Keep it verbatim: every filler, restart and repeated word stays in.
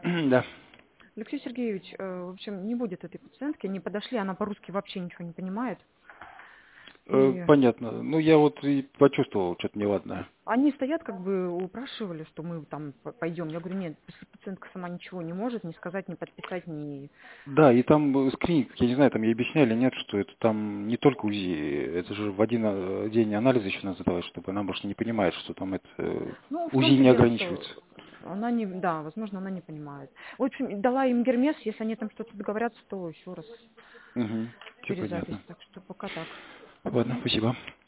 Да. Алексей Сергеевич, э, в общем, не будет этой пациентки. Они подошли, она по-русски вообще ничего не понимает. Э, И Понятно. Ну, я вот и почувствовал что-то неладное. они стоят, как бы упрашивали, что мы там п- пойдем. Я говорю, нет, если пациентка сама ничего не может, ни сказать, ни подписать, ни... Да, и там э, скрининг, я не знаю, там ей объясняли, нет, что это там не только УЗИ, это же в один э, день анализы еще надо сдавать, чтобы она, может, не понимает, что там это э, Ну, в УЗИ том-то не дело, ограничивается. что она не... Да, возможно, она не понимает. В общем, дала им гермес, если они там что-то договорятся, то еще раз Угу. Все перезапись. понятно. Так что пока так. Ладно, спасибо.